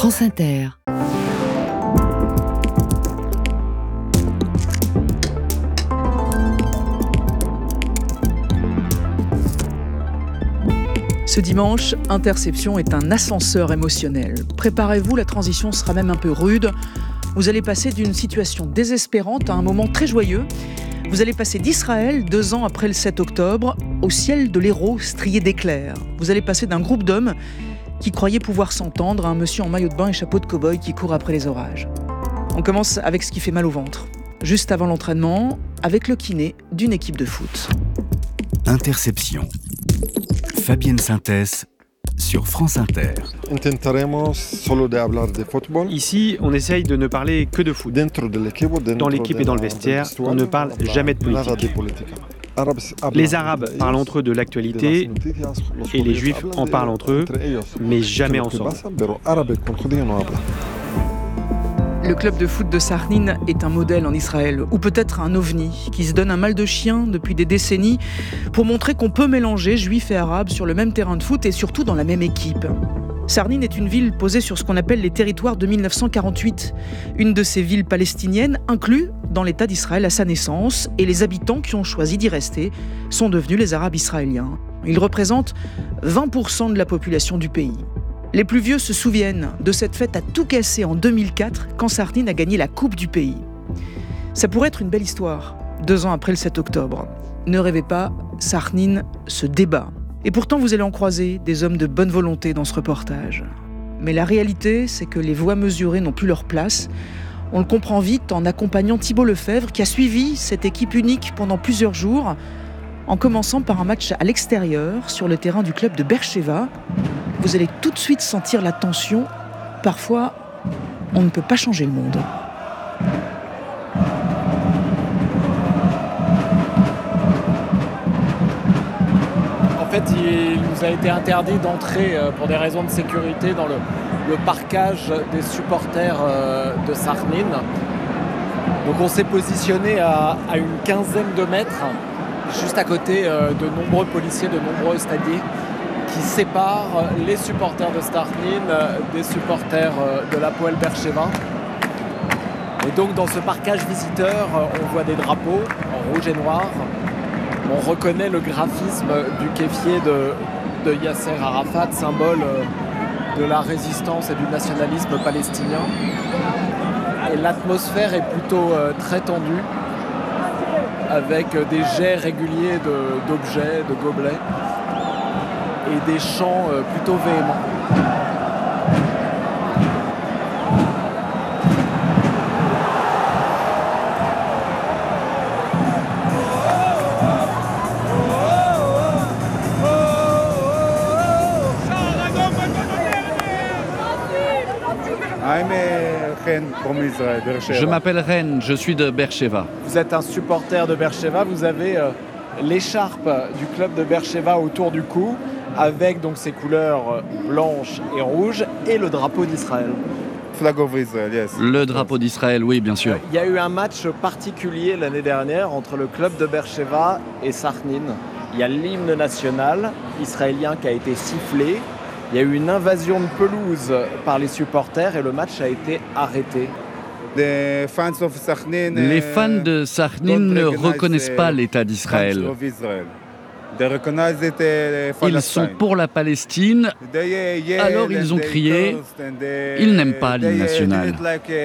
France Inter. Ce dimanche, Interception est un ascenseur émotionnel. Préparez-vous, la transition sera même un peu rude. Vous allez passer d'une situation désespérante à un moment très joyeux. Vous allez passer d'Israël, 2 ans après le 7 octobre, au ciel de l'Hérault strié d'éclairs. Vous allez passer d'un groupe d'hommes qui croyaient pouvoir s'entendre à un monsieur en maillot de bain et chapeau de cow-boy qui court après les orages. On commence avec ce qui fait mal au ventre. Juste avant l'entraînement, avec le kiné d'une équipe de foot. Interception. Fabienne Sintès sur France Inter. Ici, on essaye de ne parler que de foot. Dans l'équipe et dans le vestiaire, on ne parle jamais de politique. Les Arabes parlent entre eux de l'actualité et les Juifs en parlent entre eux, mais jamais ensemble. Le club de foot de Sarnin est un modèle en Israël, ou peut-être un ovni, qui se donne un mal de chien depuis des décennies pour montrer qu'on peut mélanger juifs et arabes sur le même terrain de foot et surtout dans la même équipe. Sarnin est une ville posée sur ce qu'on appelle les territoires de 1948, une de ces villes palestiniennes incluses dans l'État d'Israël à sa naissance, et les habitants qui ont choisi d'y rester sont devenus les Arabes israéliens. Ils représentent 20% de la population du pays. Les plus vieux se souviennent de cette fête à tout casser en 2004, quand Sarnin a gagné la Coupe du pays. Ça pourrait être une belle histoire, 2 ans après le 7 octobre. Ne rêvez pas, Sarnin se débat. Et pourtant, vous allez en croiser des hommes de bonne volonté dans ce reportage. Mais la réalité, c'est que les voix mesurées n'ont plus leur place. On le comprend vite en accompagnant Thibault Lefebvre, qui a suivi cette équipe unique pendant plusieurs jours, en commençant par un match à l'extérieur, sur le terrain du club de Beersheva. Vous allez tout de suite sentir la tension. Parfois, on ne peut pas changer le monde. En fait, il nous a été interdit d'entrer pour des raisons de sécurité dans le parcage des supporters de Sarnin. Donc on s'est positionné à une quinzaine de mètres, juste à côté de nombreux policiers, de nombreux stadiers, qui séparent les supporters de Sarnin des supporters de l'Hapoel Beersheva. Et donc dans ce parcage visiteur, on voit des drapeaux en rouge et noir. On reconnaît le graphisme du kéfier de Yasser Arafat, symbole de la résistance et du nationalisme palestinien. Et l'atmosphère est plutôt très tendue, avec des jets réguliers d'objets, de gobelets, et des chants plutôt véhéments. Je m'appelle Ren, je suis de Beersheva. Vous êtes un supporter de Beersheva, vous avez l'écharpe du club de Beersheva autour du cou, avec donc ses couleurs blanches et rouges, et le drapeau d'Israël. Le drapeau d'Israël, oui, bien sûr. Il y a eu un match particulier l'année dernière entre le club de Beersheva et Sarnin. Il y a l'hymne national israélien qui a été sifflé. Il y a eu une invasion de pelouse par les supporters et le match a été arrêté. Les fans de Sarnin ne reconnaissent pas l'État d'Israël. Ils sont pour la Palestine, alors ils ont crié « Ils n'aiment pas l'hymne national ».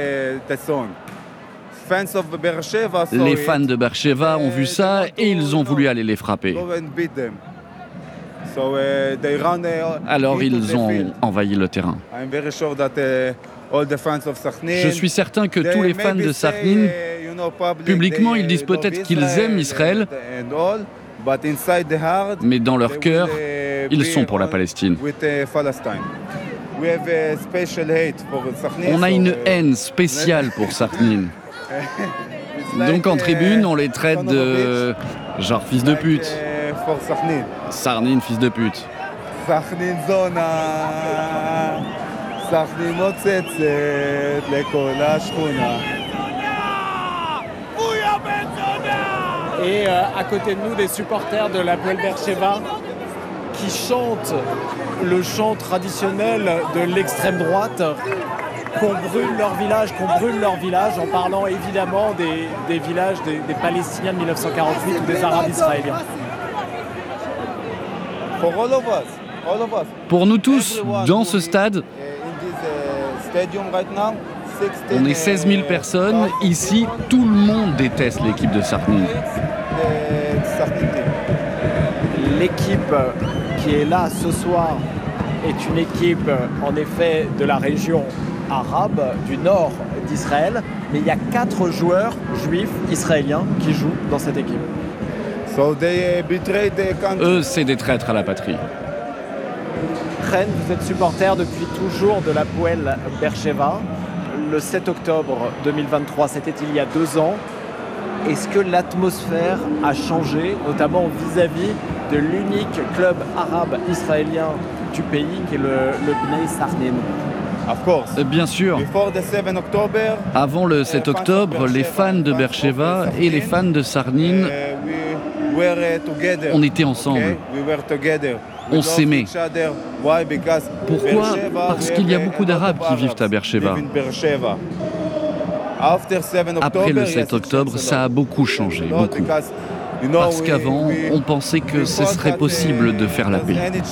Les fans de Beersheva ont vu ça et ils ont voulu aller les frapper. Alors ils ont envahi le terrain. Je suis certain que tous les fans de Sarnin, publiquement, ils disent peut-être qu'ils aiment Israël, mais dans leur cœur, ils sont pour la Palestine. On a une haine spéciale pour Sarnin. Donc en tribune, on les traite de genre fils de pute. Sarnin, fils de pute. Sarnin zona, Sarnin motzetzet lekol hashchuna. Et à côté de nous, des supporters de l'Hapoel Beersheva qui chantent le chant traditionnel de l'extrême droite, qu'on brûle leur village, en parlant évidemment des villages des Palestiniens de 1948 ou des Arabes israéliens. Pour nous tous, dans ce stade, on est 16 000 personnes. Ici, tout le monde déteste l'équipe de Sarhnin. L'équipe qui est là ce soir est une équipe, en effet, de la région arabe, du nord d'Israël. Mais il y a 4 joueurs juifs israéliens qui jouent dans cette équipe. Eux, c'est des traîtres à la patrie. Ren, vous êtes supporter depuis toujours de l'Hapoel Beersheva. Le 7 octobre 2023, c'était il y a 2 ans. Est-ce que l'atmosphère a changé, notamment vis-à-vis de l'unique club arabe israélien du pays, qui est le Bnei Sarhnin? Bien sûr. Avant le 7 octobre, les fans de Beersheva et les fans de Sarhnin, on était ensemble. On s'aimait. Pourquoi ? Parce qu'il y a beaucoup d'Arabes qui vivent à Beersheva. Après le 7 octobre, ça a beaucoup changé, beaucoup. Parce qu'avant, on pensait que ce serait possible de faire la paix.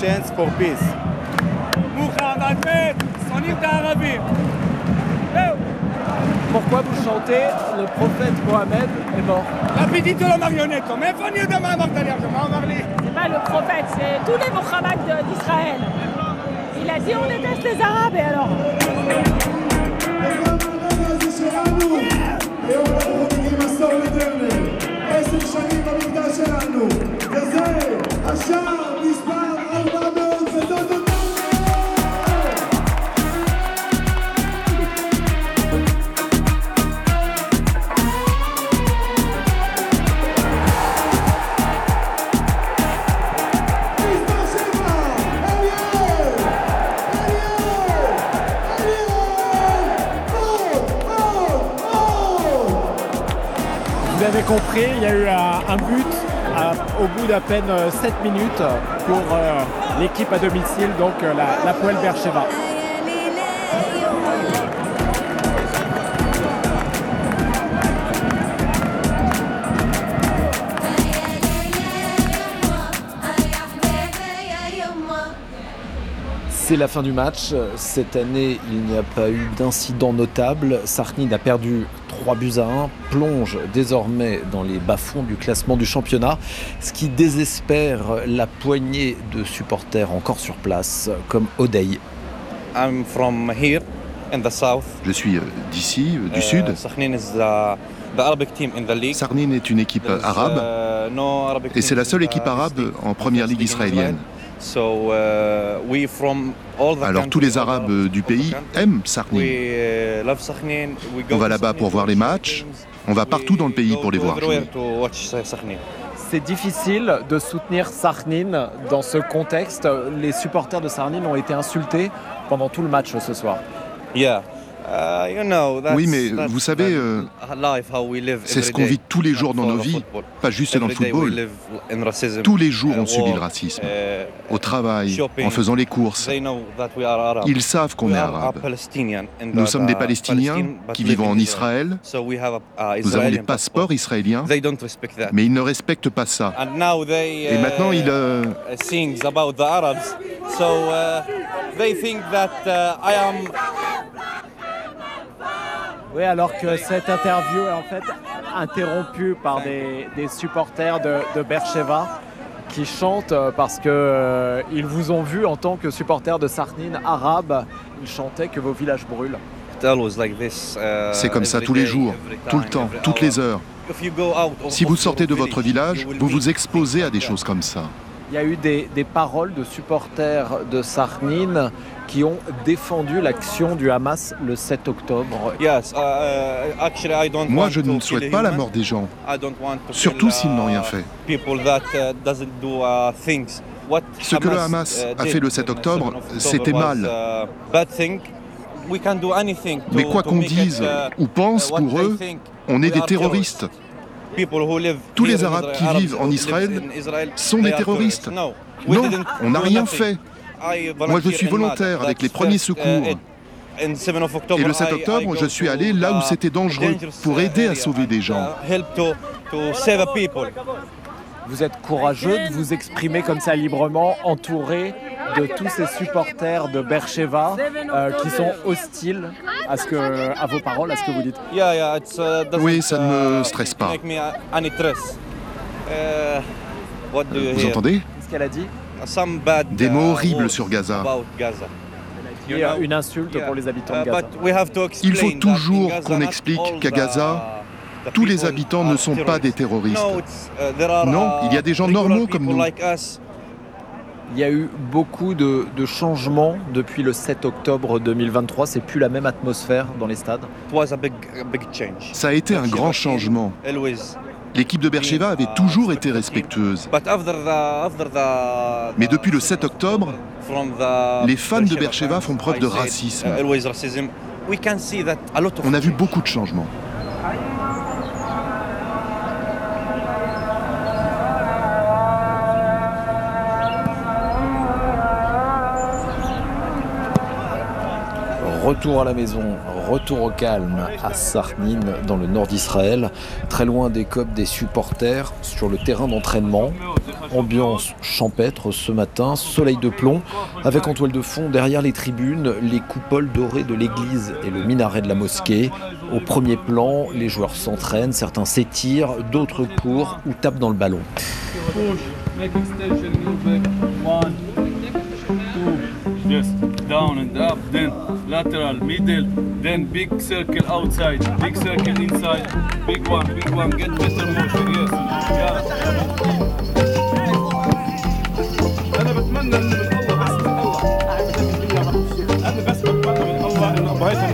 Pourquoi vous chantez « Le prophète Mohamed est mort » C'est pas le prophète, c'est tous les Mohammed d'Israël. Il a dit on déteste les Arabes et alors Vous avez compris, il y a eu un but au bout d'à peine 7 minutes pour l'équipe à domicile, donc l'Hapoel Beersheva. C'est la fin du match. Cette année, il n'y a pas eu d'incident notable. Sarhnin a perdu 3-1, plonge désormais dans les bas-fonds du classement du championnat, ce qui désespère la poignée de supporters encore sur place, comme Odey. Je suis d'ici, du sud. Sarhnin est une équipe arabe et c'est la seule équipe arabe en première ligue israélienne. Alors tous les Arabes du pays aiment Sarhnin. On va là-bas pour voir les matchs, on va partout dans le pays pour les voir jouer. C'est difficile de soutenir Sarhnin dans ce contexte. Les supporters de Sarhnin ont été insultés pendant tout le match ce soir. Oui, mais vous savez, c'est ce qu'on vit tous les jours dans nos vies, pas juste dans le football. Tous les jours, on subit le racisme. Au travail, en faisant les courses. Ils savent qu'on est arabe. Nous sommes des Palestiniens qui vivent en Israël. Nous avons des passeports israéliens, mais ils ne respectent pas ça. Et maintenant, ils... Oui, alors que cette interview est en fait interrompue par des supporters de Beersheva qui chantent parce qu'ils vous ont vu en tant que supporters de Sarhnin arabe. Ils chantaient que vos villages brûlent. C'est comme ça tous les jours, tout le temps, toutes les heures. Si vous sortez de votre village, vous vous exposez à des choses comme ça. Il y a eu des paroles de supporters de Sarhnin qui ont défendu l'action du Hamas le 7 octobre. Moi, je ne souhaite pas la mort des gens, surtout s'ils n'ont rien fait. Ce que le Hamas a fait le 7 octobre, c'était mal. Mais quoi qu'on dise ou pense pour eux, on est des terroristes. Tous les Arabes qui vivent en Israël sont des terroristes. Non, on n'a rien fait. Moi, je suis volontaire avec les premiers secours. Et le 7 octobre, je suis allé là où c'était dangereux pour aider à sauver des gens. Vous êtes courageux de vous exprimer comme ça librement, entouré de tous ces supporters de Beersheva qui sont hostiles à vos paroles, à ce que vous dites. Oui, ça ne me stresse pas. Vous entendez? Qu'est-ce qu'elle a dit? Des mots horribles sur Gaza. Et une insulte pour les habitants de Gaza. Il faut toujours qu'on explique qu'à Gaza, tous les habitants ne sont pas des terroristes. Non, il y a des gens normaux comme nous. Il y a eu beaucoup de changements depuis le 7 octobre 2023. C'est plus la même atmosphère dans les stades. Ça a été un grand changement. L'équipe de Beersheva avait toujours été respectueuse. Mais depuis le 7 octobre, les fans de Beersheva font preuve de racisme. On a vu beaucoup de changements. Retour à la maison, retour au calme à Sarnin, dans le nord d'Israël, très loin des copes des supporters, sur le terrain d'entraînement. Ambiance champêtre ce matin, soleil de plomb, avec en toile de fond, derrière les tribunes, les coupoles dorées de l'église et le minaret de la mosquée. Au premier plan, les joueurs s'entraînent, certains s'étirent, d'autres courent ou tapent dans le ballon. Just down and up, then lateral, middle, then big circle outside, big circle inside, big one, get better motion, yes. Yeah. أنا بتمنى إنه من الله أنا بس بتمنى من الله إنه أبغاها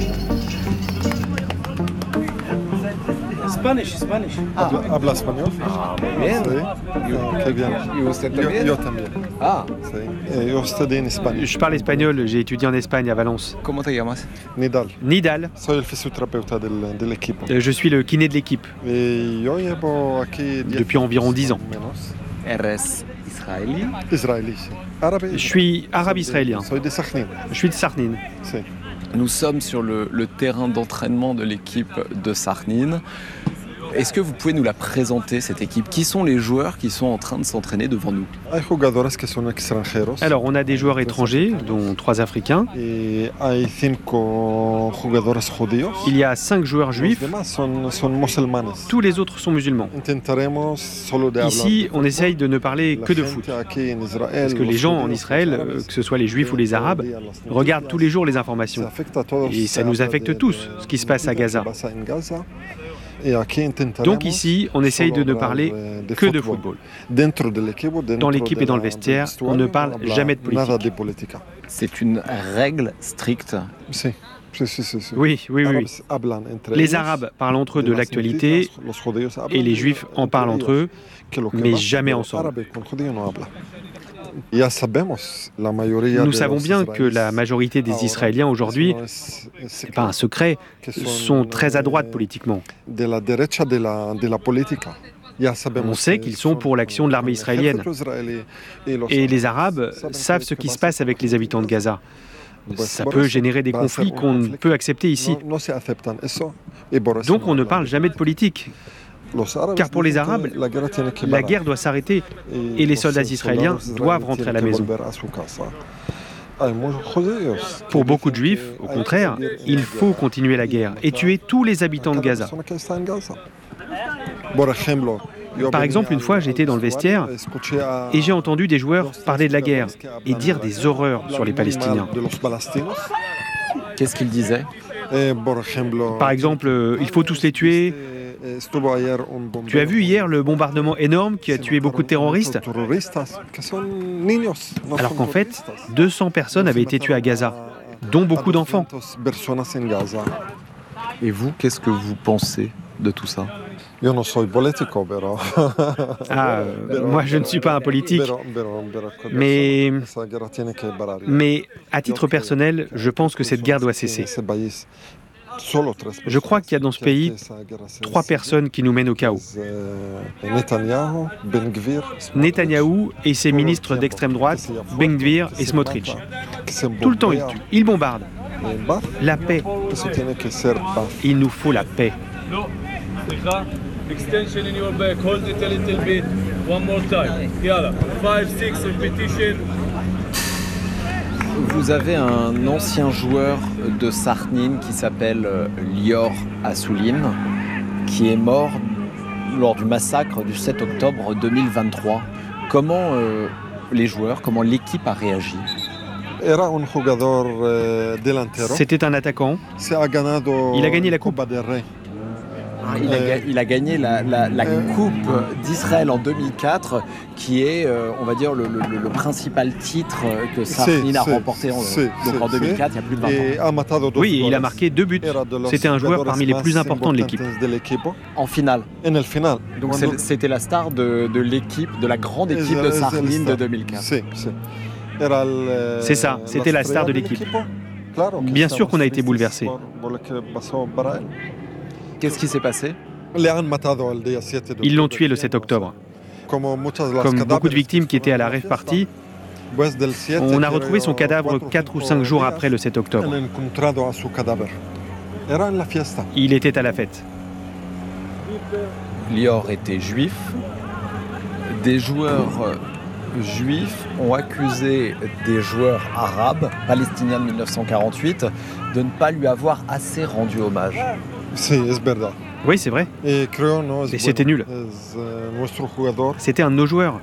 Spanish. ¿Habla español? Bien. Sí. Qué bien. ¿Y usted también? Yo también. Ah. Sí. Yo estudié en España. Je parle espagnol, j'ai étudié en Espagne, à Valence. ¿Cómo te llamas? Nidal. Soy el fisioterapeuta del equipo. Je suis le kiné de l'équipe. Y yo llevo aquí depuis environ 10 ans. Eres israélien? Israélien. Je suis arabe-israélien. Soy de Sarnin. Je suis de Sarnin. Sí. Nous sommes sur le terrain d'entraînement de l'équipe de Sarnin. Est-ce que vous pouvez nous la présenter, cette équipe? Qui sont les joueurs qui sont en train de s'entraîner devant nous? Alors, on a des joueurs étrangers, dont 3 Africains. Il y a 5 joueurs juifs. Tous les autres sont musulmans. Ici, on essaye de ne parler que de foot. Parce que les gens en Israël, que ce soit les juifs ou les arabes, regardent tous les jours les informations. Et ça nous affecte tous, ce qui se passe à Gaza. Donc ici, on essaye de ne parler que de football. Dans l'équipe et dans le vestiaire, on ne parle jamais de politique. C'est une règle stricte. Oui. Les Arabes parlent entre eux de l'actualité et les Juifs en parlent entre eux, mais jamais ensemble. Nous savons bien que la majorité des Israéliens aujourd'hui, ce n'est pas un secret, sont très à droite politiquement. On sait qu'ils sont pour l'action de l'armée israélienne. Et les Arabes savent ce qui se passe avec les habitants de Gaza. Ça peut générer des conflits qu'on ne peut accepter ici. Donc on ne parle jamais de politique. Car pour les Arabes, la guerre doit s'arrêter et les soldats israéliens doivent rentrer à la maison. Pour beaucoup de Juifs, au contraire, il faut continuer la guerre et tuer tous les habitants de Gaza. Par exemple, une fois, j'étais dans le vestiaire et j'ai entendu des joueurs parler de la guerre et dire des horreurs sur les Palestiniens. Qu'est-ce qu'ils disaient? Par exemple, il faut tous les tuer. Tu as vu hier le bombardement énorme qui a tué beaucoup de terroristes? Alors qu'en fait, 200 personnes avaient été tuées à Gaza, dont beaucoup d'enfants. Et vous, qu'est-ce que vous pensez de tout ça? Moi, je ne suis pas un politique, mais à titre personnel, je pense que cette guerre doit cesser. Je crois qu'il y a dans ce pays 3 personnes qui nous mènent au chaos. Netanyahou et ses ministres d'extrême droite, Ben Gvir et Smotrich. Tout le temps, ils tuent, ils bombardent. La paix. Il nous faut la paix. Extension in your back, hold it a little bit. One more time. Yalla. 5, 6 repetition. Vous avez un ancien joueur de Sakhnin qui s'appelle Lior Assouline, qui est mort lors du massacre du 7 octobre 2023. Comment les joueurs, comment l'équipe a réagi? C'était un attaquant. Il a gagné la Coupe. Il a gagné la Coupe d'Israël en 2004, qui est, on va dire, le principal titre que Sakhnin a remporté en 2004, il y a plus de 20 ans. Oui, il a marqué 2 buts. C'était un joueur parmi les plus importants de l'équipe. En finale. Donc c'était la star de l'équipe, de la grande équipe de Sakhnin de 2004. C'est ça, c'était la star de l'équipe. Bien sûr qu'on a été bouleversés. Qu'est-ce qui s'est passé? Ils l'ont tué le 7 octobre. Comme beaucoup de victimes qui étaient à la rave party, on a retrouvé son cadavre 4 ou 5 jours après le 7 octobre. Il était à la fête. Lior était juif. Des joueurs juifs ont accusé des joueurs arabes, palestiniens de 1948, de ne pas lui avoir assez rendu hommage. Oui, c'est vrai. Et c'était nul. C'était un de nos joueurs.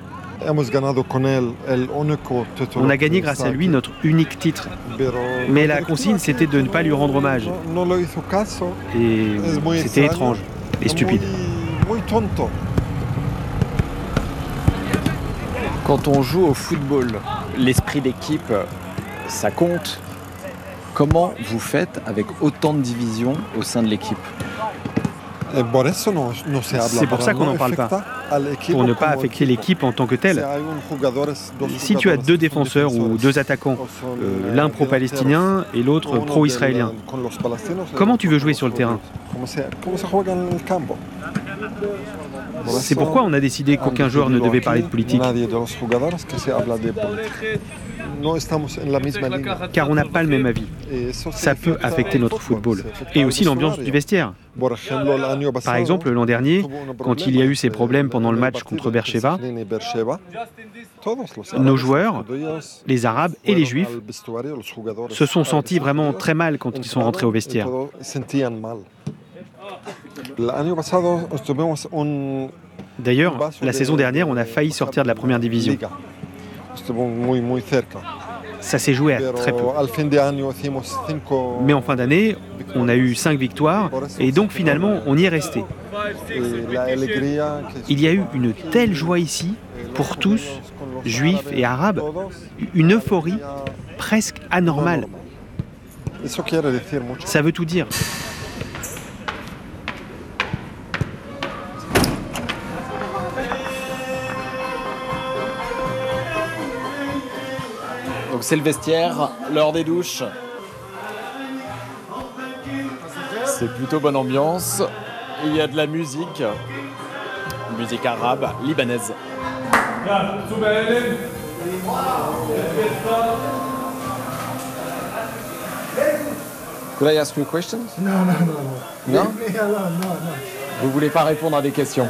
On a gagné grâce à lui notre unique titre. Mais la consigne, c'était de ne pas lui rendre hommage. Et c'était étrange et stupide. Quand on joue au football, l'esprit d'équipe, ça compte. Comment vous faites avec autant de divisions au sein de l'équipe? C'est pour ça qu'on n'en parle pas, pour ne pas affecter l'équipe en tant que telle. Si tu as 2 défenseurs ou 2 attaquants, l'un pro-palestinien et l'autre pro-israélien, comment tu veux jouer sur le terrain? C'est pourquoi on a décidé qu'aucun joueur ne devait parler de politique. Car on n'a pas le même avis. Ça peut affecter notre football. Et aussi l'ambiance du vestiaire. Par exemple, l'an dernier, quand il y a eu ces problèmes pendant le match contre Beersheva, nos joueurs, les Arabes et les Juifs, se sont sentis vraiment très mal quand ils sont rentrés au vestiaire. D'ailleurs, la saison dernière, on a failli sortir de la première division. Ça s'est joué à très peu. Mais en fin d'année, on a eu 5 victoires et donc finalement, on y est resté. Il y a eu une telle joie ici, pour tous, juifs et arabes, une euphorie presque anormale. Ça veut tout dire. Donc c'est le vestiaire, l'heure des douches. C'est plutôt bonne ambiance. Il y a de la musique arabe, libanaise. Could I ask you a question? Non? Vous voulez pas répondre à des questions?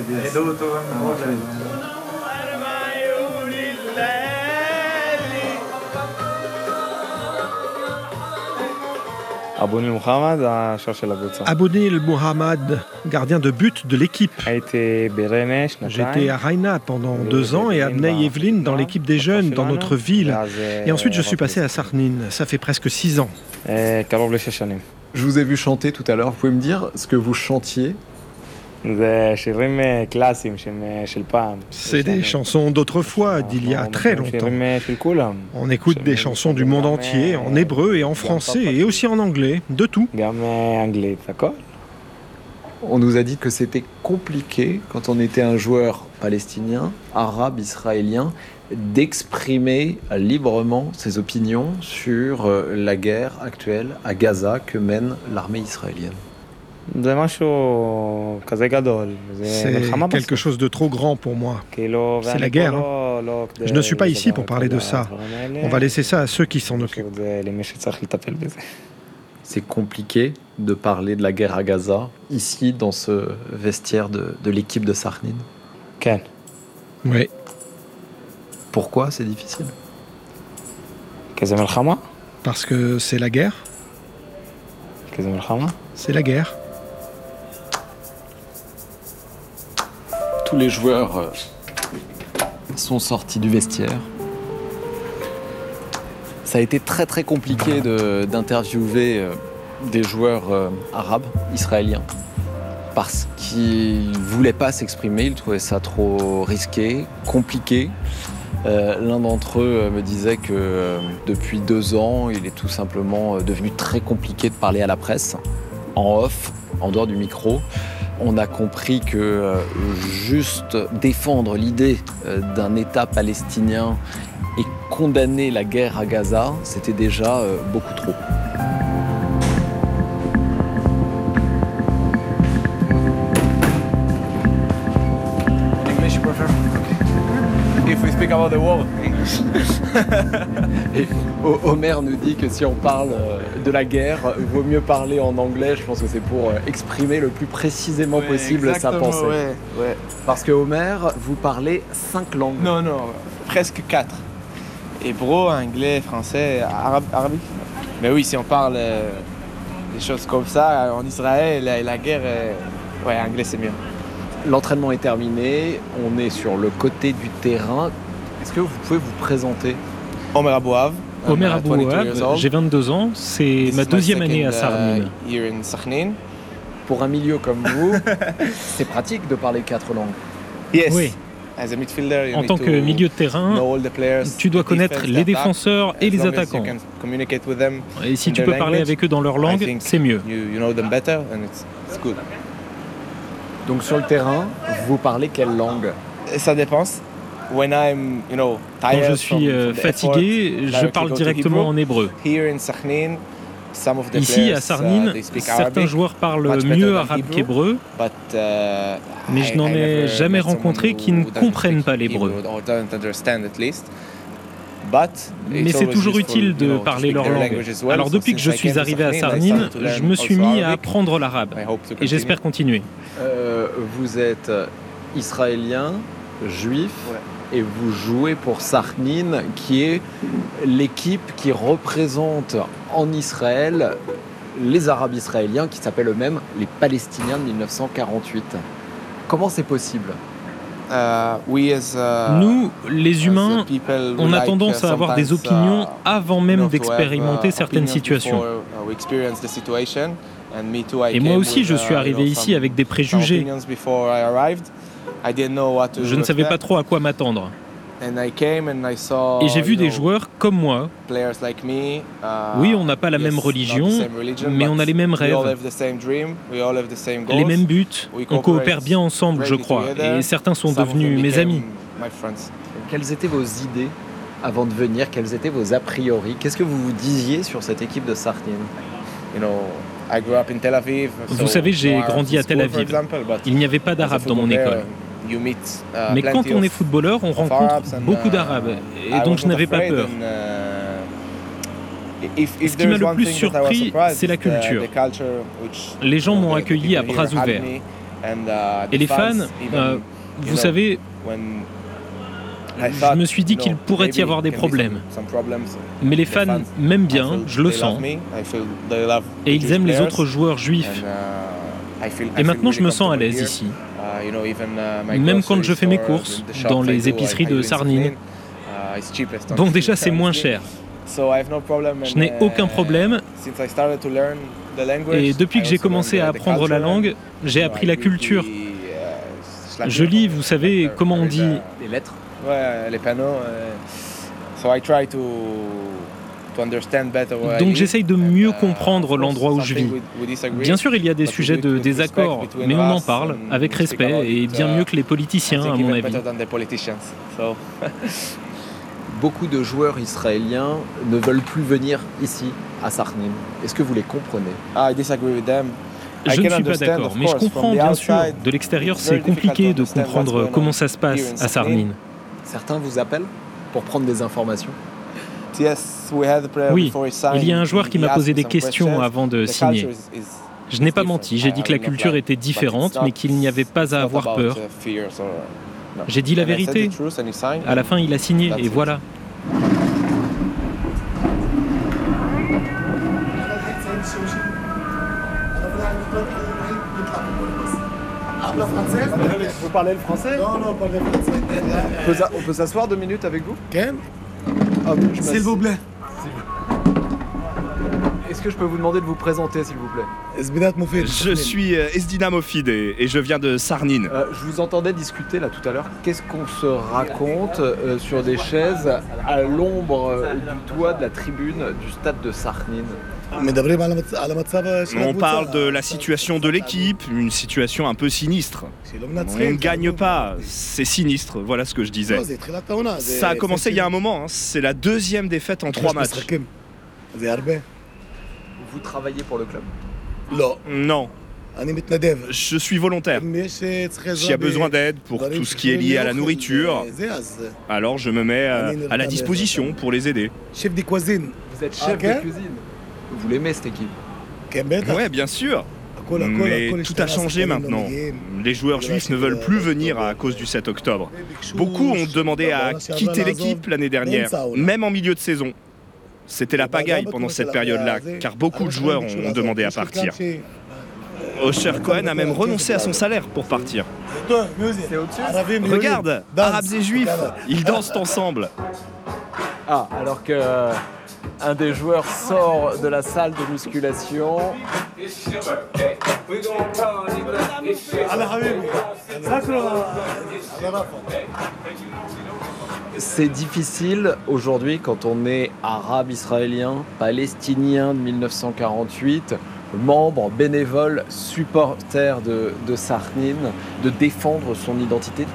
Abonil Mohamed, gardien de but de l'équipe. J'étais à Raina pendant 2 ans et à Bnei Evelyn dans l'équipe des jeunes dans notre ville. Et ensuite je suis passé à Sakhnin. Ça fait presque 6 ans. Je vous ai vu chanter tout à l'heure. Vous pouvez me dire ce que vous chantiez? C'est des chansons d'autrefois, d'il y a très longtemps. On écoute des chansons du monde entier, en hébreu et en français, et aussi en anglais, de tout. On nous a dit que c'était compliqué, quand on était un joueur palestinien, arabe, israélien, d'exprimer librement ses opinions sur la guerre actuelle à Gaza que mène l'armée israélienne. C'est quelque chose de trop grand pour moi. C'est la guerre. Je ne suis pas ici pour parler de ça. On va laisser ça à ceux qui s'en occupent. C'est compliqué de parler de la guerre à Gaza, ici, dans ce vestiaire de l'équipe de Sarnin. Oui. Pourquoi c'est difficile? Parce que c'est la guerre. C'est la guerre. Tous les joueurs sont sortis du vestiaire. Ça a été très très compliqué d'interviewer des joueurs arabes, israéliens, parce qu'ils ne voulaient pas s'exprimer, ils trouvaient ça trop risqué, compliqué. L'un d'entre eux me disait que depuis 2 ans, il est tout simplement devenu très compliqué de parler à la presse, en off, en dehors du micro. On a compris que juste défendre l'idée d'un État palestinien et condamner la guerre à Gaza, c'était déjà beaucoup trop. English, prefer. Okay. If we speak about the war, English. Et Omer nous dit que si on parle de la guerre, il vaut mieux parler en anglais. Je pense que c'est pour exprimer le plus précisément possible sa pensée. Ouais. Parce que Omer, vous parlez 5 langues. Non, presque 4. Hébreu, anglais, français, arabe. Mais oui, si on parle des choses comme ça, en Israël, la guerre, anglais c'est mieux. L'entraînement est terminé, on est sur le côté du terrain. Est-ce que vous pouvez vous présenter? Omer Abouav, j'ai 22 ans, c'est ma 2e année à Sarnin. Pour un milieu comme vous, c'est pratique de parler 4 langues. Oui. En tant que milieu de terrain, tu dois connaître les défenseurs et les attaquants. Et si tu peux parler avec eux dans leur langue, c'est mieux. Donc sur le terrain, vous parlez quelle langue? Ça dépend. Quand je suis fatigué, je parle directement en hébreu. Ici, à Sarnin, certains joueurs parlent mieux arabe qu'hébreu, mais je n'en ai jamais rencontré qui ne comprennent pas l'hébreu. Mais c'est toujours utile de parler leur langue. Alors depuis que je suis arrivé à Sarnin, je me suis mis à apprendre l'arabe, et j'espère continuer. Vous êtes israélien, juif, et vous jouez pour Sarnin, qui est l'équipe qui représente en Israël les Arabes israéliens, qui s'appellent eux-mêmes les Palestiniens de 1948. Comment c'est possible? Nous, les humains, on a tendance à avoir des opinions avant même d'expérimenter certaines situations. Et moi aussi, je suis arrivé ici avec des préjugés. Je ne savais pas trop à quoi m'attendre. Et j'ai vu des joueurs comme moi. Oui, on n'a pas la même religion, mais on a les mêmes rêves, les mêmes buts. On coopère bien ensemble, je crois, et certains sont devenus mes amis. Quelles étaient vos idées avant de venir? Quels étaient vos a priori? Qu'est-ce que vous vous disiez sur cette équipe de Sarnin? Vous savez, j'ai grandi à Tel Aviv. Il n'y avait pas d'arabe dans mon école. Mais quand on est footballeur, on rencontre beaucoup d'arabes, et donc je n'avais pas peur. Ce qui m'a le plus surpris, c'est la culture. Les gens m'ont accueilli à bras ouverts. Et les fans, vous savez, je me suis dit qu'il pourrait y avoir des problèmes. Mais les fans m'aiment bien, je le sens. Et ils aiment les autres joueurs juifs. Et maintenant, je me sens à l'aise ici. Même quand je fais mes courses dans les épiceries de Sarnin. Donc déjà, c'est moins cher. Je n'ai aucun problème. Et depuis que j'ai commencé à apprendre la langue, j'ai appris la culture. Je lis, vous savez, comment on dit... Les lettres. Ouais, les panneaux. Donc j'essaye de mieux comprendre l'endroit où je vis. Bien sûr, il y a des sujets de désaccord, mais on en parle avec respect et bien mieux que les politiciens, à mon avis. Beaucoup de joueurs israéliens ne veulent plus venir ici, à Sarnin. Est-ce que vous les comprenez? Je ne suis pas d'accord, mais je comprends bien sûr. De l'extérieur, c'est compliqué de comprendre comment ça se passe à Sarnin. Certains vous appellent pour prendre des informations? Oui, il y a un joueur qui m'a posé des questions avant de signer. Je n'ai pas menti, j'ai dit que la culture était différente, mais qu'il n'y avait pas à avoir peur. J'ai dit la vérité. À la fin, il a signé, et voilà. Vous parlez le français? Non, parlez français. On peut s'asseoir 2 minutes avec vous? S'il vous plaît. Est-ce que je peux vous demander de vous présenter, s'il vous plaît? Je suis Esdina Mofid et je viens de Sarnin. Je vous entendais discuter là tout à l'heure. Qu'est-ce qu'on se raconte sur des chaises à l'ombre du toit de la tribune du stade de Sarnin? On parle de la situation de l'équipe, une situation un peu sinistre. On ne gagne pas, c'est sinistre, voilà ce que je disais. Ça a commencé il y a un moment, c'est la 2e défaite en 3 matchs. Vous travaillez pour le club? Non. Je suis volontaire. S'il y a besoin d'aide pour tout ce qui est lié à la nourriture, alors je me mets à la disposition pour les aider. Vous êtes chef de cuisine? Vous l'aimez cette équipe? Ouais, bien sûr. Mais tout a changé maintenant. Les joueurs juifs ne veulent plus venir à cause du 7 octobre. Beaucoup ont demandé à quitter l'équipe l'année dernière, même en milieu de saison. C'était la pagaille pendant cette période-là, car beaucoup de joueurs ont demandé à partir. Osher Cohen a même renoncé à son salaire pour partir. Regarde, Arabes et Juifs, ils dansent ensemble. Ah, alors que un des joueurs sort de la salle de musculation. C'est difficile aujourd'hui quand on est arabe israélien, palestinien de 1948, membre, bénévole, supporter de Sarnin, de défendre son identité.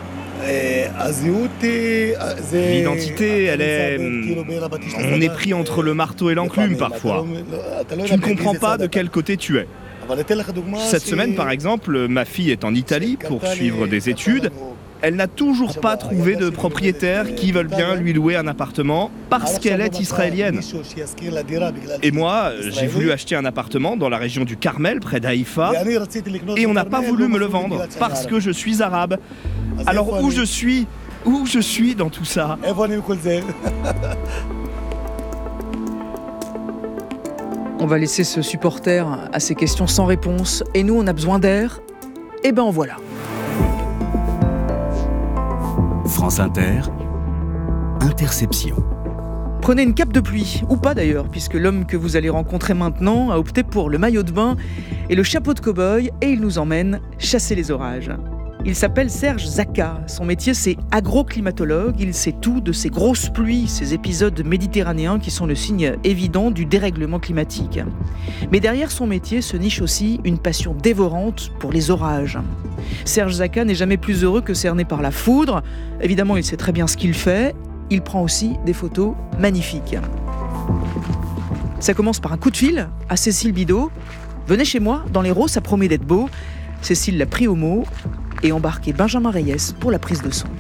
L'identité, elle est... On est pris entre le marteau et l'enclume parfois. Tu ne comprends pas de quel côté tu es. Cette semaine, par exemple, ma fille est en Italie pour suivre des études. Elle n'a toujours pas trouvé de propriétaires qui veulent bien lui louer un appartement parce qu'elle est israélienne. Et moi, j'ai voulu acheter un appartement dans la région du Carmel, près d'Haïfa, et on n'a pas voulu me le vendre parce que je suis arabe. Alors où je suis dans tout ça? On va laisser ce supporter à ces questions sans réponse. Et nous, on a besoin d'air. Eh ben, en voilà. France Inter, Interception. Prenez une cape de pluie, ou pas d'ailleurs, puisque l'homme que vous allez rencontrer maintenant a opté pour le maillot de bain et le chapeau de cow-boy, et il nous emmène chasser les orages. Il s'appelle Serge Zaka. Son métier, c'est agroclimatologue. Il sait tout de ces grosses pluies, ces épisodes méditerranéens qui sont le signe évident du dérèglement climatique. Mais derrière son métier se niche aussi une passion dévorante pour les orages. Serge Zaka n'est jamais plus heureux que cerné par la foudre. Évidemment, il sait très bien ce qu'il fait. Il prend aussi des photos magnifiques. Ça commence par un coup de fil à Cécile Bidot. « Venez chez moi, dans l'Hérault, ça promet d'être beau ». Cécile l'a pris au mot et embarqué Benjamin Reyes pour la prise de son.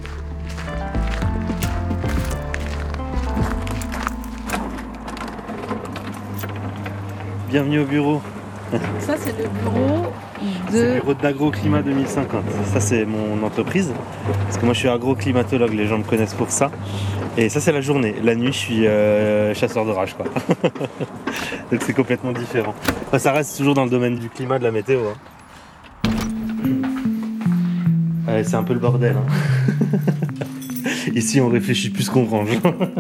Bienvenue au bureau. Ça, c'est le bureau C'est le bureau d'Agroclimat 2050. Ça, c'est mon entreprise. Parce que moi, je suis agroclimatologue, les gens me connaissent pour ça. Et ça, c'est la journée. La nuit, je suis chasseur d'orage, quoi. Donc, c'est complètement différent. Enfin, ça reste toujours dans le domaine du climat, de la météo. Hein. C'est un peu le bordel. Hein. Ici, on réfléchit plus qu'on range.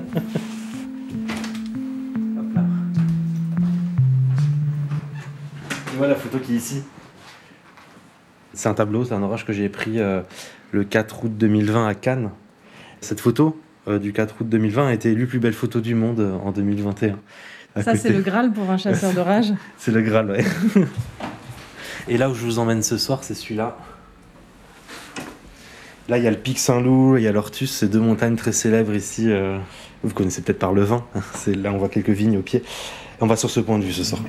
Voilà la photo qui est ici. C'est un tableau, c'est un orage que j'ai pris le 4 août 2020 à Cannes. Cette photo, du 4 août 2020 a été élue plus belle photo du monde en 2021. Ça, c'est le Graal pour un chasseur d'orage. C'est le Graal, ouais. Et là où je vous emmène ce soir, c'est celui-là. Là, il y a le pic Saint-Loup, il y a l'Ortus, ces 2 montagnes très célèbres ici. Vous connaissez peut-être par le vin. Là, on voit quelques vignes au pied. Et on va sur ce point de vue ce soir.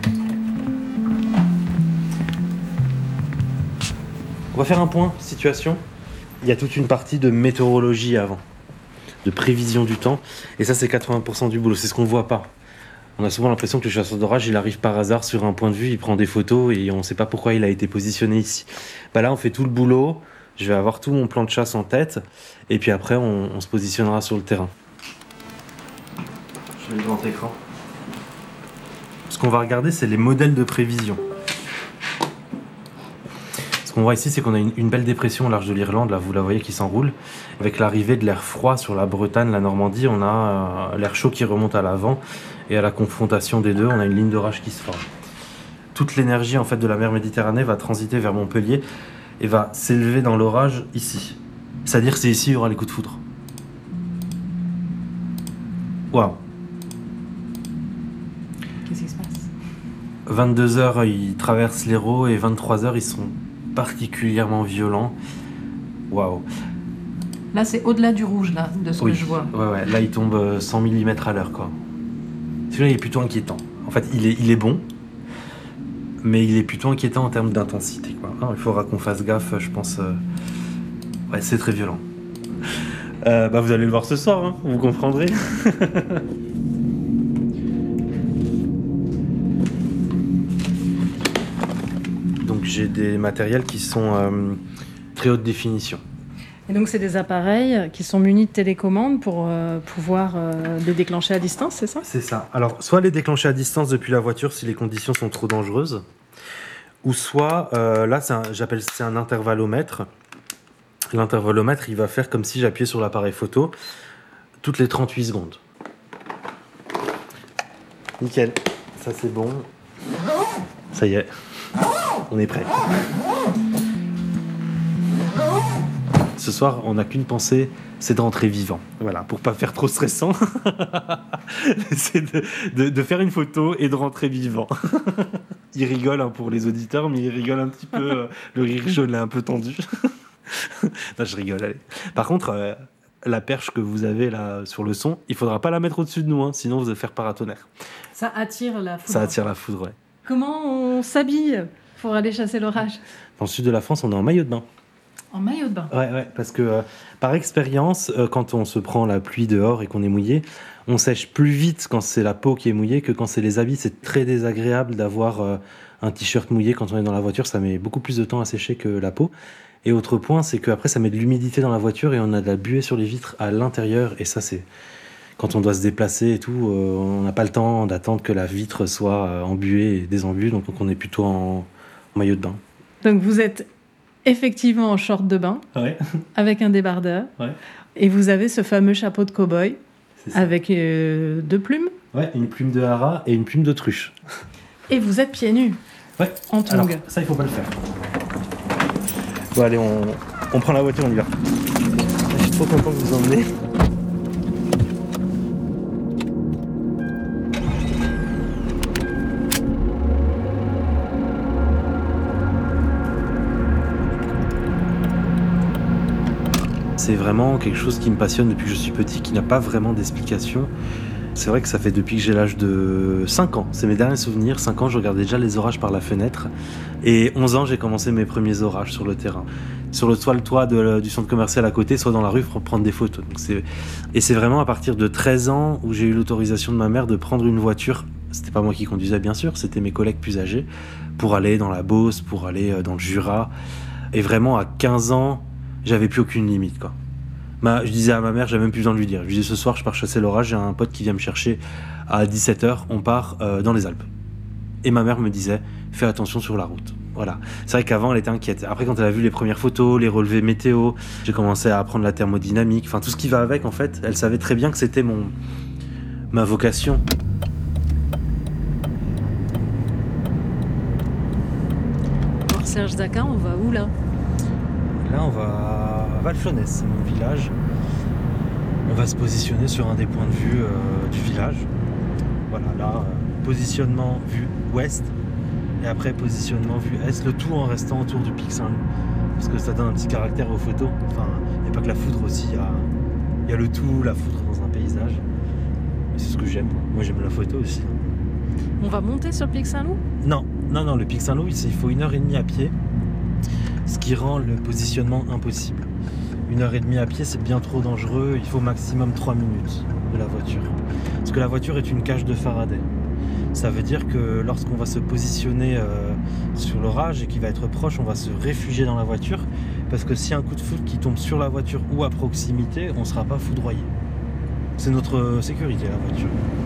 On va faire un point, situation. Il y a toute une partie de météorologie avant, de prévision du temps. Et ça, c'est 80% du boulot. C'est ce qu'on ne voit pas. On a souvent l'impression que le chasseur d'orage, il arrive par hasard sur un point de vue, il prend des photos et on ne sait pas pourquoi il a été positionné ici. Bah là, on fait tout le boulot. Je vais avoir tout mon plan de chasse en tête. Et puis après, on se positionnera sur le terrain. Je mets le grand écran. Ce qu'on va regarder, c'est les modèles de prévision. Ce qu'on voit ici, c'est qu'on a une belle dépression au large de l'Irlande, là vous la voyez qui s'enroule. Avec l'arrivée de l'air froid sur la Bretagne, la Normandie, on a l'air chaud qui remonte à l'avant. Et à la confrontation des deux, on a une ligne d'orage qui se forme. Toute l'énergie en fait, de la mer Méditerranée va transiter vers Montpellier et va s'élever dans l'orage ici. C'est-à-dire que c'est ici qu'il y aura les coups de foudre. Waouh! Qu'est-ce qui se passe? 22h, ils traversent l'Hérault et 23h, ils sont particulièrement violents. Waouh! Là, c'est au-delà du rouge, là, de ce que je vois. Ouais. Là, il tombe 100 mm à l'heure, quoi. Celui-là, il est plutôt inquiétant. En fait, il est bon, mais il est plutôt inquiétant en termes d'intensité, quoi. Il faudra qu'on fasse gaffe, je pense. Ouais, c'est très violent. Vous allez le voir ce soir, hein, vous comprendrez. Donc j'ai des matériels qui sont très haute définition. Et donc c'est des appareils qui sont munis de télécommande pour pouvoir les déclencher à distance, c'est ça? C'est ça. Alors soit les déclencher à distance depuis la voiture si les conditions sont trop dangereuses, ou soit là c'est un intervallomètre. L'intervallomètre, il va faire comme si j'appuyais sur l'appareil photo toutes les 38 secondes. Nickel, ça c'est bon. Ça y est, on est prêt. Ce soir, on n'a qu'une pensée, c'est de rentrer vivant. Voilà, pour pas faire trop stressant, c'est de faire une photo et de rentrer vivant. Il rigole hein, pour les auditeurs, mais il rigole un petit peu. Le rire jaune est un peu tendu. Non, je rigole, allez. Par contre, la perche que vous avez là sur le son, il faudra pas la mettre au-dessus de nous, hein, sinon vous allez faire paratonnerre. Ça attire la foudre. Ça attire la foudre, ouais. Comment on s'habille pour aller chasser l'orage? Dans le sud de la France, on est en maillot de bain. En maillot de bain? Ouais, parce que par expérience, quand on se prend la pluie dehors et qu'on est mouillé, on sèche plus vite quand c'est la peau qui est mouillée que quand c'est les habits. C'est très désagréable d'avoir un t-shirt mouillé quand on est dans la voiture. Ça met beaucoup plus de temps à sécher que la peau. Et autre point, c'est qu'après, ça met de l'humidité dans la voiture et on a de la buée sur les vitres à l'intérieur. Et ça, c'est quand on doit se déplacer et tout, on n'a pas le temps d'attendre que la vitre soit embuée et désembuée. Donc on est plutôt en maillot de bain. Donc vous êtes effectivement en short de bain, ouais. Avec un débardeur. Ouais. Et vous avez ce fameux chapeau de cow-boy avec 2 plumes. Ouais, une plume de hara et une plume d'autruche. Et vous êtes pieds nus. Ouais. En tongs. Alors, ça, il faut pas le faire. Bon, allez, on prend la voiture, on y va. Je suis trop content de vous emmener. C'est vraiment quelque chose qui me passionne depuis que je suis petit, qui n'a pas vraiment d'explication. C'est vrai que ça fait depuis que j'ai l'âge de 5 ans. C'est mes derniers souvenirs. 5 ans, je regardais déjà les orages par la fenêtre. Et 11 ans, j'ai commencé mes premiers orages sur le terrain. Sur le toit du centre commercial à côté, soit dans la rue pour prendre des photos. Donc c'est vraiment à partir de 13 ans où j'ai eu l'autorisation de ma mère de prendre une voiture. C'était pas moi qui conduisais, bien sûr. C'était mes collègues plus âgés. Pour aller dans la Beauce, pour aller dans le Jura. Et vraiment, à 15 ans, j'avais plus aucune limite, quoi. Je disais à ma mère, j'avais même plus besoin de lui dire. Je disais, ce soir, je pars chasser l'orage, j'ai un pote qui vient me chercher à 17h, on part dans les Alpes. Et ma mère me disait, fais attention sur la route. Voilà. C'est vrai qu'avant, elle était inquiète. Après, quand elle a vu les premières photos, les relevés météo, j'ai commencé à apprendre la thermodynamique, enfin tout ce qui va avec, en fait. Elle savait très bien que c'était ma vocation. Alors Serge Zakin, on va où là? Là, on va à Valflonès, c'est mon village. On va se positionner sur un des points de vue du village. Voilà, là, positionnement vue ouest et après positionnement vue est, le tout en restant autour du pic Saint-Loup. Parce que ça donne un petit caractère aux photos. Enfin, il n'y a pas que la foudre aussi, il y a le tout, la foudre dans un paysage. Et c'est ce que j'aime. Moi j'aime la photo aussi. On va monter sur le pic Saint-Loup ? Non, le pic Saint-Loup, il faut 1h30 à pied, ce qui rend le positionnement impossible. 1h30 à pied, c'est bien trop dangereux, il faut maximum 3 minutes de la voiture. Parce que la voiture est une cage de Faraday. Ça veut dire que lorsqu'on va se positionner sur l'orage et qu'il va être proche, on va se réfugier dans la voiture, parce que s'il y a un coup de foudre qui tombe sur la voiture ou à proximité, on ne sera pas foudroyé. C'est notre sécurité, la voiture.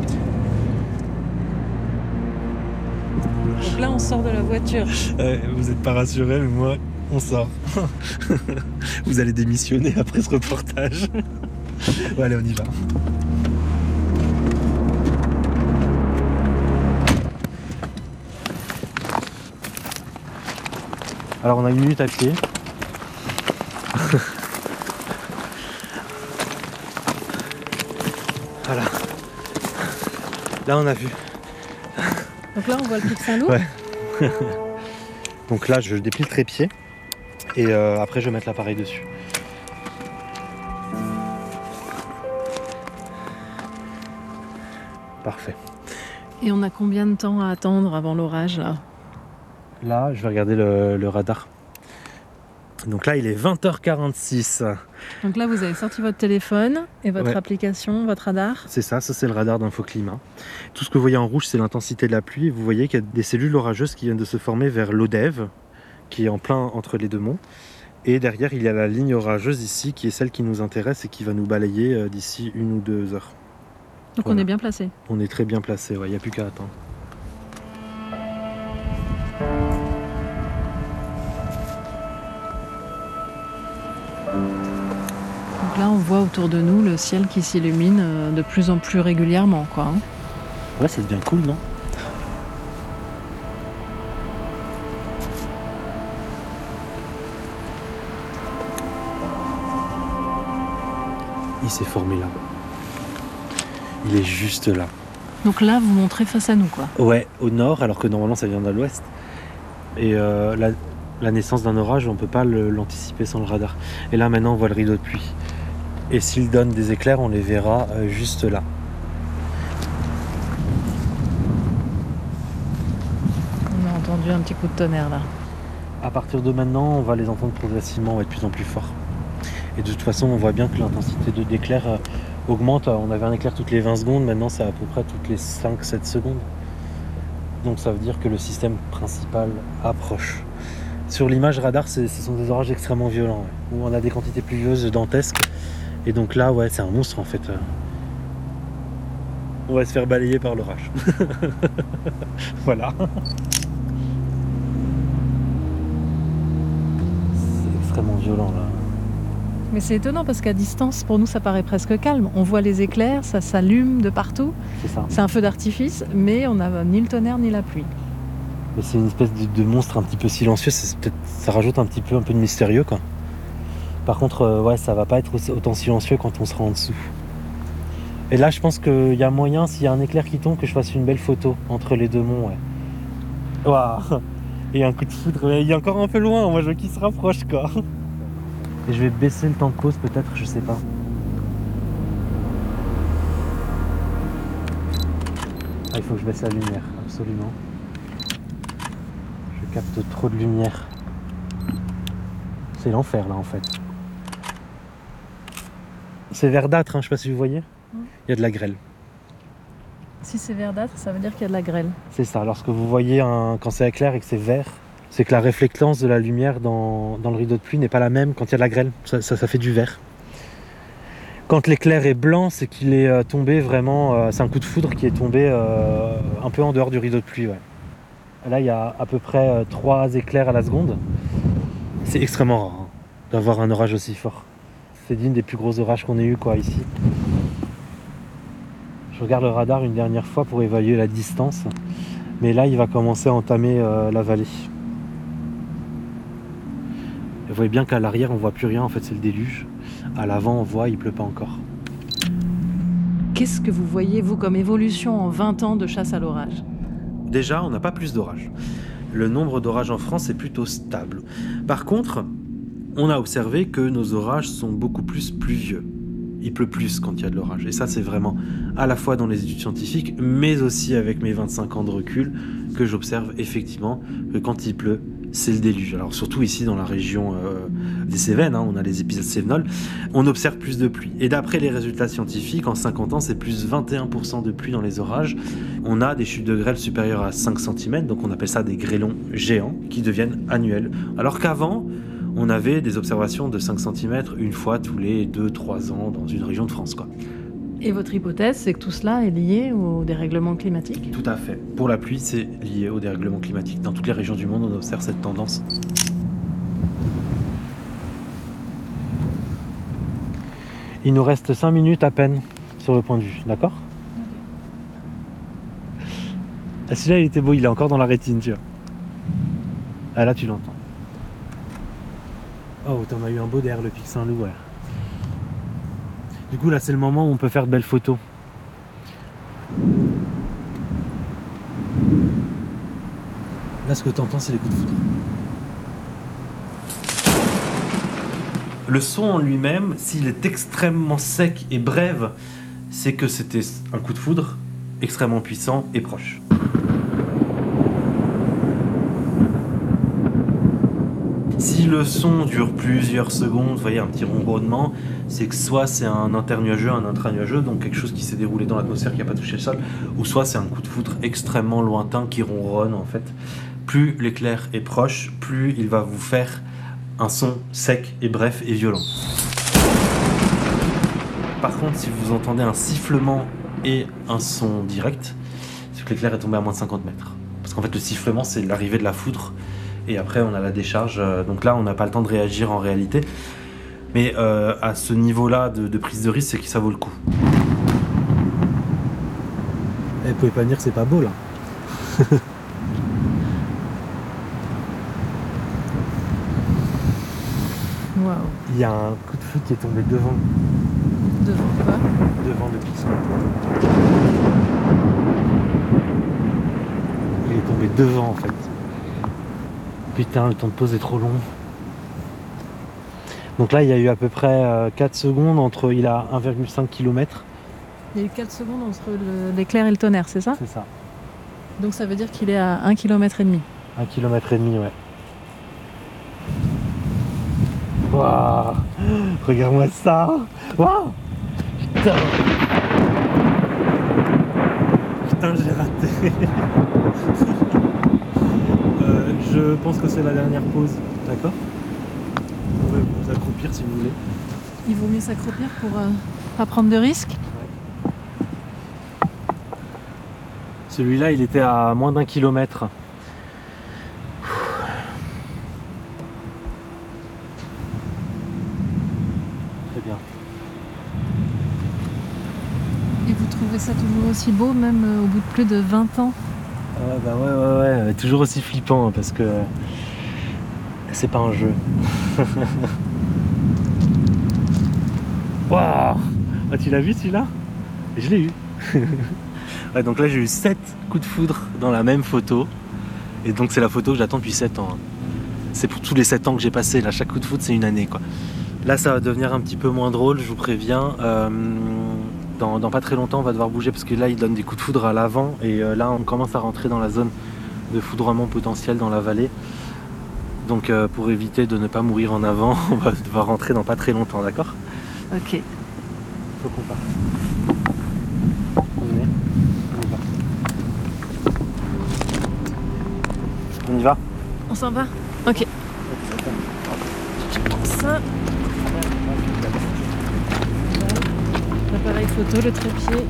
Donc là, on sort de la voiture. Vous n'êtes pas rassurés, mais moi, on sort. Vous allez démissionner après ce reportage. Bon, allez, on y va. Alors, on a 1 minute à pied. Voilà. Là, on a vu. Donc là, on voit le pic Saint-Loup. Ouais. Donc là, je déplie le trépied et après, je vais mettre l'appareil dessus. Parfait. Et on a combien de temps à attendre avant l'orage là ? Là, je vais regarder le radar. Donc là, il est 20h46. Donc là, vous avez sorti votre téléphone et votre application, votre radar. C'est ça c'est le radar d'Infoclimat. Tout ce que vous voyez en rouge, c'est l'intensité de la pluie. Vous voyez qu'il y a des cellules orageuses qui viennent de se former vers l'Odève, qui est en plein entre les deux monts. Et derrière, il y a la ligne orageuse ici, qui est celle qui nous intéresse et qui va nous balayer d'ici 1 ou 2 heures. Donc voilà. On est bien placé. On est très bien placé, il n'y a plus qu'à attendre. Donc là, on voit autour de nous le ciel qui s'illumine de plus en plus régulièrement, quoi. Ouais, ça devient cool, non ? Il s'est formé là. Il est juste là. Donc là, vous montrez face à nous, quoi. Ouais, au nord, alors que normalement ça vient de l'ouest. Et la naissance d'un orage, on ne peut pas l'anticiper sans le radar. Et là, maintenant, on voit le rideau de pluie. Et s'il donne des éclairs, on les verra juste là. On a entendu un petit coup de tonnerre, là. À partir de maintenant, on va les entendre progressivement être de plus en plus forts. Et de toute façon, on voit bien que l'intensité d'éclair augmente. On avait un éclair toutes les 20 secondes, maintenant c'est à peu près toutes les 5-7 secondes. Donc ça veut dire que le système principal approche. Sur l'image radar, ce sont des orages extrêmement violents, où on a des quantités pluvieuses dantesques. Et donc là, ouais, c'est un monstre en fait. On va se faire balayer par l'orage. Voilà. C'est extrêmement violent là. Mais c'est étonnant parce qu'à distance, pour nous, ça paraît presque calme. On voit les éclairs, ça s'allume de partout. C'est ça. C'est un feu d'artifice, mais on n'a ni le tonnerre ni la pluie. Mais c'est une espèce de monstre un petit peu silencieux. Ça rajoute un peu de mystérieux, quoi. Par contre, ouais, ça va pas être autant silencieux quand on sera en dessous. Et là, je pense qu'il y a moyen, s'il y a un éclair qui tombe, que je fasse une belle photo entre les deux monts. Ouais. Waouh. Et un coup de foudre, il est encore un peu loin. Moi, je veux qu'il se rapproche, quoi. Et je vais baisser le temps de pause peut-être, je sais pas. Ah, il faut que je baisse la lumière, absolument. Je capte trop de lumière. C'est l'enfer là en fait. C'est verdâtre, hein, je sais pas si vous voyez. Il y a de la grêle. Si c'est verdâtre, ça veut dire qu'il y a de la grêle. C'est ça, lorsque vous voyez quand c'est éclair et que c'est vert, c'est que la réflectance de la lumière dans le rideau de pluie n'est pas la même quand il y a de la grêle. Ça fait du vert. Quand l'éclair est blanc, c'est qu'il est tombé vraiment... c'est un coup de foudre qui est tombé un peu en dehors du rideau de pluie. Ouais. Là, il y a à peu près 3 éclairs à la seconde. C'est extrêmement rare hein, d'avoir un orage aussi fort. C'est digne des plus gros orages qu'on ait eu quoi, ici. Je regarde le radar une dernière fois pour évaluer la distance. Mais là, il va commencer à entamer la vallée. Vous voyez bien qu'à l'arrière, on voit plus rien. En fait, c'est le déluge. À l'avant, on voit, il pleut pas encore. Qu'est-ce que vous voyez, vous, comme évolution en 20 ans de chasse à l'orage ? Déjà, on n'a pas plus d'orages. Le nombre d'orages en France est plutôt stable. Par contre, on a observé que nos orages sont beaucoup plus pluvieux. Il pleut plus quand il y a de l'orage. Et ça, c'est vraiment à la fois dans les études scientifiques, mais aussi avec mes 25 ans de recul, que j'observe effectivement que quand il pleut, c'est le déluge. Alors surtout ici dans la région des Cévennes, on a les épisodes cévenols, on observe plus de pluie. Et d'après les résultats scientifiques, en 50 ans, c'est plus 21% de pluie dans les orages. On a des chutes de grêle supérieures à 5 cm, donc on appelle ça des grêlons géants, qui deviennent annuels. Alors qu'avant, on avait des observations de 5 cm une fois tous les 2-3 ans dans une région de France, quoi. Et votre hypothèse, c'est que tout cela est lié au dérèglement climatique ? Tout à fait. Pour la pluie, c'est lié au dérèglement climatique. Dans toutes les régions du monde, on observe cette tendance. Il nous reste 5 minutes à peine sur le point de vue, d'accord ? Ah, celui-là, il était beau, il est encore dans la rétine, tu vois. Ah, là, tu l'entends. Oh, t'en as eu un beau derrière le pic Saint-Loup, ouais. Du coup, là, c'est le moment où on peut faire de belles photos. Là, ce que tu entends, c'est les coups de foudre. Le son en lui-même, s'il est extrêmement sec et bref, c'est que c'était un coup de foudre extrêmement puissant et proche. Si le son dure plusieurs secondes, vous voyez un petit ronronnement, c'est que soit c'est un internuageux, un intranuageux, donc quelque chose qui s'est déroulé dans l'atmosphère qui n'a pas touché le sol, ou soit c'est un coup de foudre extrêmement lointain qui ronronne en fait. Plus l'éclair est proche, plus il va vous faire un son sec et bref et violent. Par contre, si vous entendez un sifflement et un son direct, c'est que l'éclair est tombé à moins de 50 mètres. Parce qu'en fait le sifflement c'est l'arrivée de la foudre, et après on a la décharge, donc là on n'a pas le temps de réagir en réalité. Mais à ce niveau-là de prise de risque, c'est que ça vaut le coup. Vous pouvez pas dire que c'est pas beau là. Waouh. Il y a un coup de foudre qui est tombé devant. Devant quoi ? Devant le pisson. Il est tombé devant en fait. Putain, le temps de pause est trop long. Donc là, il y a eu à peu près 4 secondes entre... Il a 1,5 km. Il y a eu 4 secondes entre l'éclair et le tonnerre, c'est ça ? C'est ça. Donc ça veut dire qu'il est à 1,5 km. 1,5 km, ouais. Waouh, regarde-moi ça. Waouh. Putain. Putain, j'ai raté. Je pense que c'est la dernière pause, d'accord ? Vous pouvez vous accroupir si vous voulez. Il vaut mieux s'accroupir pour pas prendre de risques. Ouais. Celui-là, il était à moins d'1 kilomètre. Très bien. Et vous trouvez ça toujours aussi beau, même au bout de plus de 20 ans ? Ah bah ouais, toujours aussi flippant, parce que c'est pas un jeu. Waouh. Ah, tu l'as vu celui-là ? Je l'ai eu. Ouais, donc là j'ai eu 7 coups de foudre dans la même photo. Et donc c'est la photo que j'attends depuis 7 ans. C'est pour tous les 7 ans que j'ai passé. Là, chaque coup de foudre c'est une année, quoi. Là ça va devenir un petit peu moins drôle, je vous préviens. Dans pas très longtemps on va devoir bouger parce que là il donne des coups de foudre à l'avant. Et là on commence à rentrer dans la zone de foudrement potentiel dans la vallée. Donc pour éviter de ne pas mourir en avant, on va devoir rentrer dans pas très longtemps, d'accord ? Ok. Faut qu'on parte. Venez, on y va. On s'en va ? Ok. Ça. L'appareil photo, le trépied.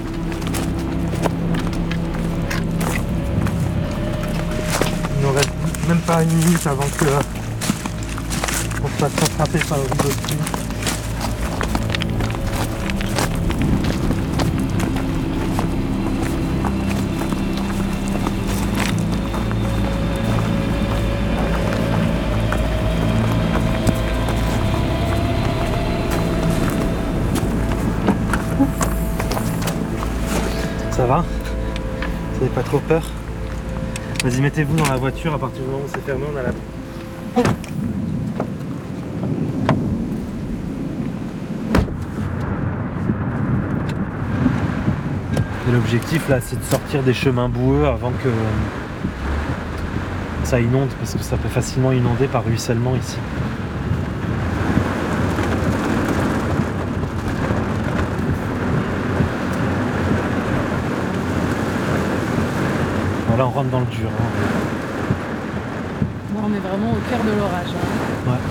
Il nous reste même pas une minute avant que on se fasse rattraper par le rideau dessus. Vous n'avez pas trop peur? Vas-y, mettez-vous dans la voiture, à partir du moment où c'est fermé, on a la... Et l'objectif là, c'est de sortir des chemins boueux avant que ça inonde, parce que ça peut facilement inonder par ruissellement ici. Là on rentre dans le dur. Hein. Là, on est vraiment au cœur de l'orage. Hein. Ouais.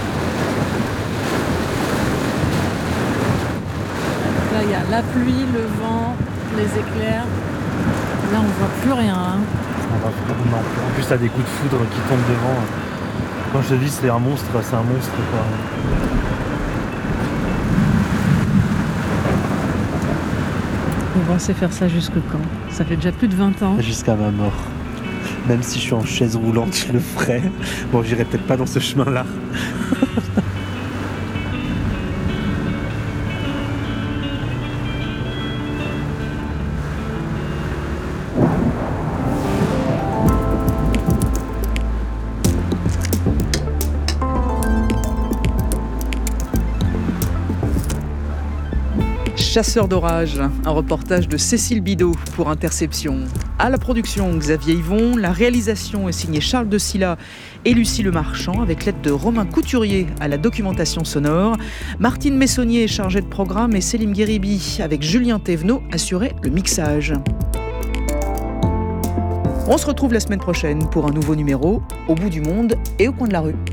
Là il y a la pluie, le vent, les éclairs. Là on voit plus rien. Hein. Non. En plus t'as des coups de foudre qui tombent devant. Quand je te dis c'est un monstre quoi. Vous pensez faire ça jusque quand? Ça fait déjà plus de 20 ans. Jusqu'à ma mort. Même si je suis en chaise roulante, je le ferai. Bon, j'irai peut-être pas dans ce chemin-là. Chasseurs d'orage, un reportage de Cécile Bidot pour Interception. À la production, Xavier Yvon, la réalisation est signée Charles de Silla et Lucie Lemarchand, avec l'aide de Romain Couturier à la documentation sonore. Martine Messonnier est chargée de programme et Célim Guéribi, avec Julien Thévenot, assurait le mixage. On se retrouve la semaine prochaine pour un nouveau numéro, au bout du monde et au coin de la rue.